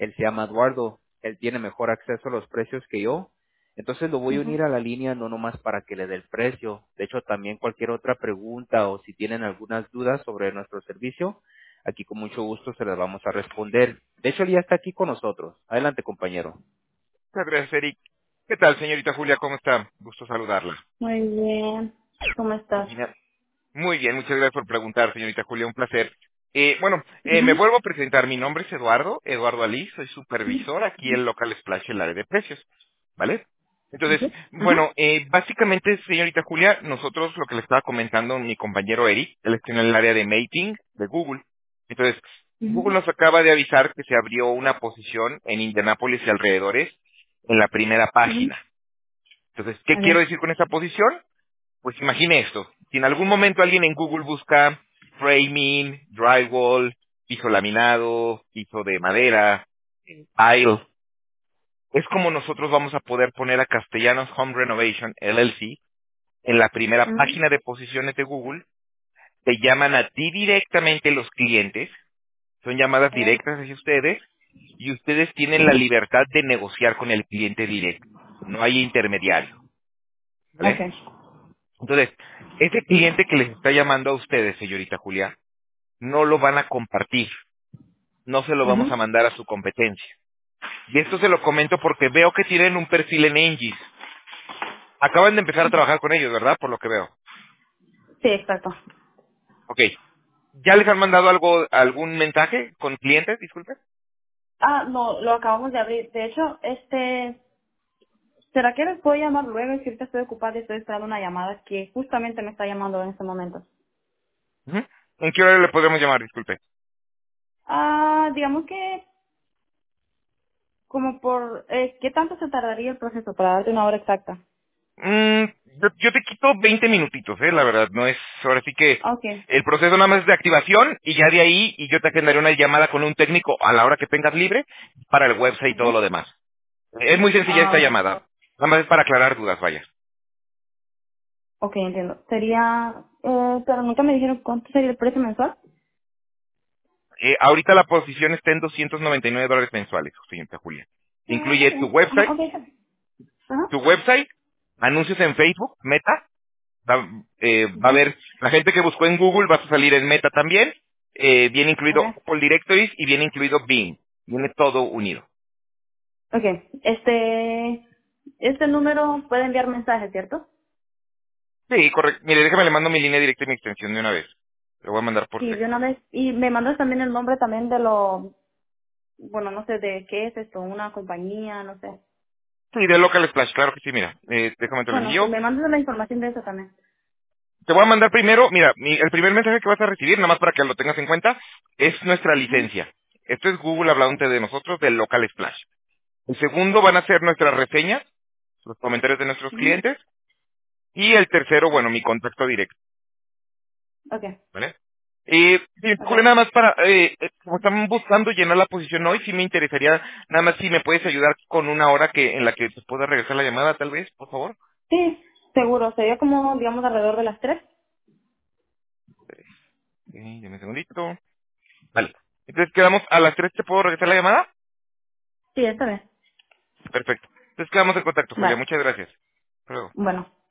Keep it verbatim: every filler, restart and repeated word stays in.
Él se llama Eduardo. Él tiene mejor acceso a los precios que yo. Entonces lo voy a Ujú. unir a la línea no nomás para que le dé el precio. De hecho, también cualquier otra pregunta o si tienen algunas dudas sobre nuestro servicio, aquí con mucho gusto se las vamos a responder. De hecho, él ya está aquí con nosotros. Adelante, compañero. Muchas gracias, Eric. ¿Qué tal, señorita Julia? ¿Cómo está? Gusto saludarla. Muy bien. ¿Cómo estás? Mira, muy bien, muchas gracias por preguntar, señorita Julia, un placer. Eh, bueno, eh, me Ujú. vuelvo a presentar. Mi nombre es Eduardo, Eduardo Ali, soy supervisor aquí en Local Splash, el área de precios, ¿vale? Entonces, Ok. Ajá. bueno, eh, básicamente, señorita Julia, nosotros lo que le estaba comentando mi compañero Eric, él está en el área de Mating de Google. Entonces, Google Ujú. nos acaba de avisar que se abrió una posición en Indianápolis y alrededores en la primera Ujú. página. Entonces, ¿qué quiero Ok. decir con esa posición? Pues imagine esto. Si en algún momento alguien en Google busca framing, drywall, piso laminado, piso de madera, tile, es como nosotros vamos a poder poner a Castellanos Home Renovation L L C en la primera Ujú. página de posiciones de Google. Te llaman a ti directamente los clientes, son llamadas Ok. directas hacia ustedes, y ustedes tienen la libertad de negociar con el cliente directo. No hay intermediario, Ok. ¿vale? Entonces, ese cliente que les está llamando a ustedes, señorita Julia, no lo van a compartir, no se lo vamos a Ujú. mandar a su competencia. Y esto se lo comento porque veo que tienen un perfil en Engis. Acaban de empezar a trabajar con ellos, ¿verdad? Por lo que veo. Sí, exacto. Ok. ¿Ya les han mandado algo, algún mensaje con clientes? Disculpe. Ah, no, lo acabamos de abrir. De hecho, este, ¿será que les puedo llamar luego? Es que ahorita estoy ocupada y estoy esperando una llamada que justamente me está llamando en este momento. Ujú. ¿En qué hora le podemos llamar? Disculpe. Ah, digamos que como por, eh, ¿qué tanto se tardaría el proceso para darte una hora exacta? Mm, yo, yo te quito veinte minutitos, ¿eh? La verdad, no es... Ahora sí que Okay. el proceso nada más es de activación y ya de ahí y yo te agendaré una llamada con un técnico a la hora que tengas libre para el website y todo lo Okay. demás. Es muy sencilla esta Ah, llamada. Nada más es para aclarar dudas, vaya. ok, entiendo. Sería, eh, pero nunca me dijeron cuánto sería el precio mensual. Eh, ahorita la posición está en doscientos noventa y nueve dólares mensuales, señorita Julia. Ah, está Incluye tu bien. Ajá, website, ok, está bien. Ajá. tu website, anuncios en Facebook, Meta, va, eh, va a Ujú. haber, la gente que buscó en Google va a salir en Meta también, eh, viene incluido Okay. Apple Directories y viene incluido Bing, viene todo unido. Okay. Este, este número puede enviar mensajes, ¿cierto? Sí, correcto. Mire, déjame le mando mi línea directa y mi extensión de una vez. Lo voy a mandar por Sí, de texto. una vez. Y me mandas también el nombre también de lo, bueno, no sé de qué es esto, una compañía, no sé. Sí, de Local Splash, claro que sí, mira. Eh, déjame te lo Bueno, sí, envío. me mandas la información de eso también. Te voy a mandar primero, mira, mi- el primer mensaje que vas a recibir, nada más para que lo tengas en cuenta, es nuestra Ujú. licencia. Esto es Google hablándote de nosotros, del Local Splash. El segundo van a ser nuestras reseñas, los comentarios de nuestros Ujú. clientes. Y el tercero, bueno, mi contacto directo, Okay. ¿vale? Y, sí, Julio, Okay. nada más para, eh, eh, como están buscando llenar la posición hoy, sí me interesaría, nada más si me puedes ayudar con una hora que en la que te pueda regresar la llamada, tal vez, por favor. Sí, seguro. Sería como, digamos, alrededor de las tres. Ok, dame un segundito. Vale. Entonces quedamos a las tres, ¿te puedo regresar la llamada? Sí, está bien. Perfecto. Entonces quedamos en contacto, Julia. Vale. Muchas gracias. Hasta luego. Bueno.